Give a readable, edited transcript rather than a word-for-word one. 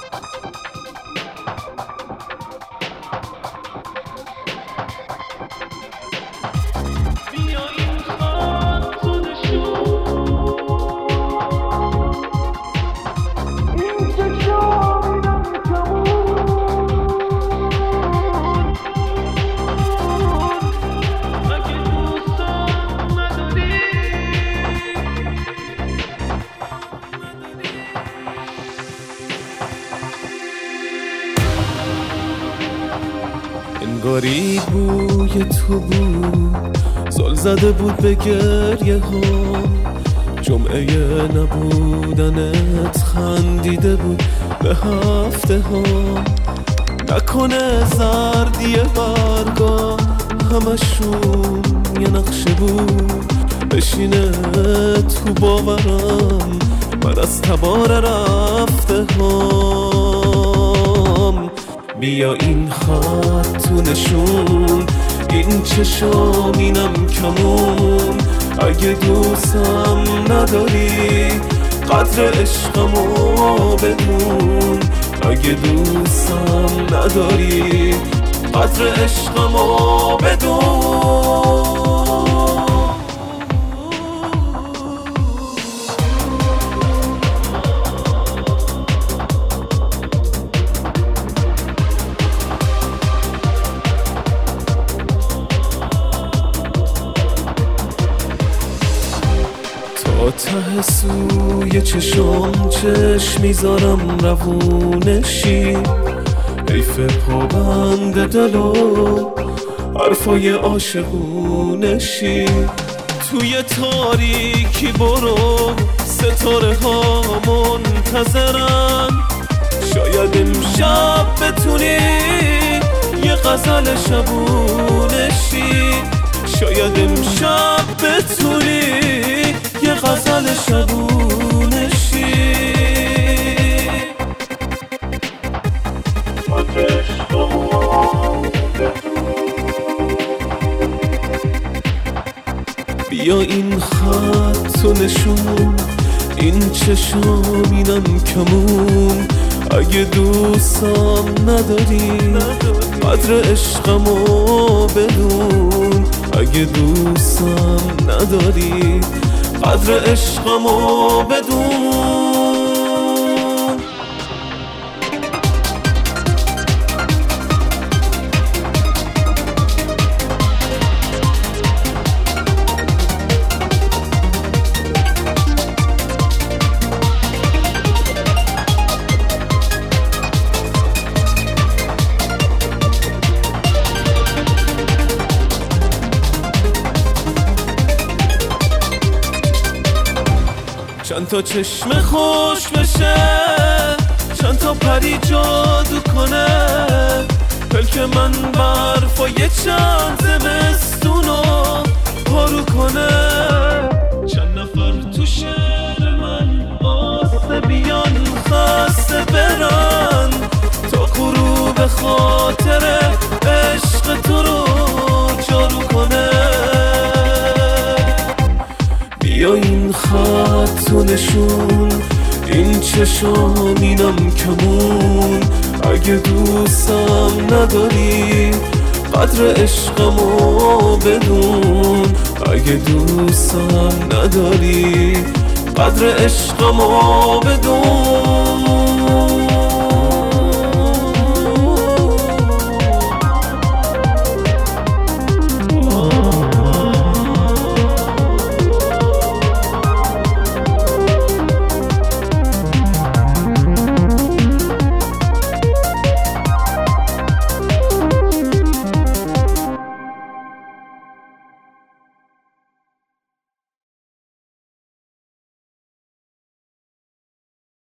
انگاری بوی تو بود، زل زده بود به گریه ها. جمعه نبودنت خندیده بود به هفته ها. نکنه زردی برگا همشون یه نقشه بود، بشینه تو باورم من از تبار رفته هام. بیا این خط تو نشون، این چشام اینم کمون. اگه دوستم نداری قدر عشقمو بدون. اگه دوستم نداری قدر عشقمو بدون. ته سوی چشم چشم میذارم روونشی. حیف پابند دل و حرفای عاشقونشی. توی تاریکی برو ستاره ها منتظرن. شاید امشب بتونی یه غزل شبونشی. شاید امشب بتونی یه غزل شبونشی. بیا این خط و نشون، این چشم اینم کمون. اگه دوستم نداری قدر عشقمو بدون. اگه دوستم نداری قدر عشقمو بدون. چند تا چشم خوش بشه، چند تا پری جادو کنه. پلک من برفای چند زمستونو پارو کنه. چند نفر تو شهر من آسه بیان خسته برن، تا غروب خاطر عشق تو رو جارو کنه. بیا این خط و نشون، این چشام اینم کمون. اگه دوستم نداری قدر عشقمو بدون. اگه دوستم نداری قدر عشقمو بدون.